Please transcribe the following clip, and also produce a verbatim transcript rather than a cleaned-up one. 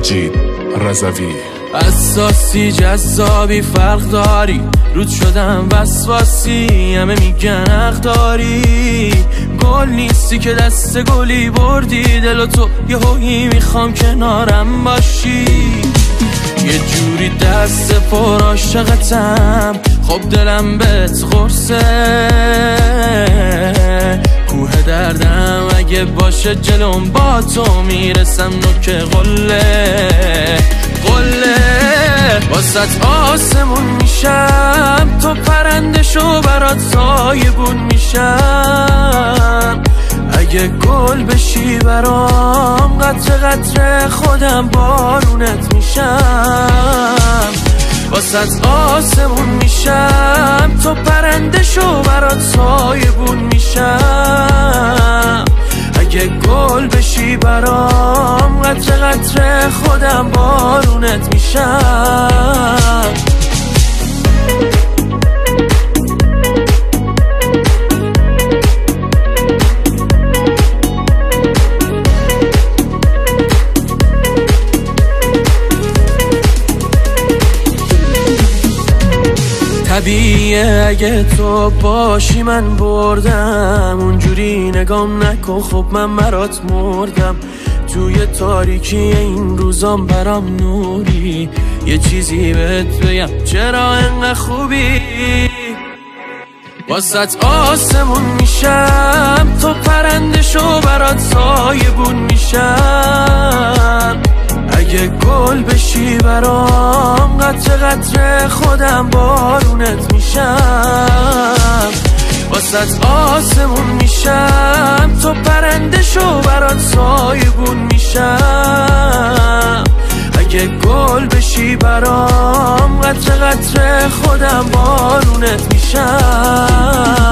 مجید رضوی. اساسی جذابی فرق داری، رود شدم وسواسی، همه میگن حق داری. گل نیستی که دست گلی بردی، دل و تو یه هویی میخوام کنارم باشی. یه جوری دست پر عاشقتم، خب دلم بهت قرصه. کوه دردم اگه باشه جلوم با تو میرسم نوک قله قله. واسط آسمون میشم، تو پرنده شو برات سایبون میشم. اگه گل بشی برام، قطره قطره خودم بارونت میشم. واسط آسمون میشم، تو پرنده شو برات سایبون میشم. اگه گل بشی برام، قطره قطره خودم بارونت میشم. طبیعیه اگه تو باشی من بردم، اونجوری نگام نکن خب من برات مردم. توی تاریکی این روزام برام نوری، یه چیزی بهت بگم چرا انقدر خوبی. واسط آسمون میشم، تو پرنده شو برات سایبون میشم. اگه گل بشی برام، قطره قطره خودم بارونت میشم. واسط آسمون میشم، تو پرنده شو برات سایبون میشم. اگه گل بشی برام، قطره قطره خودم بارونت میشم.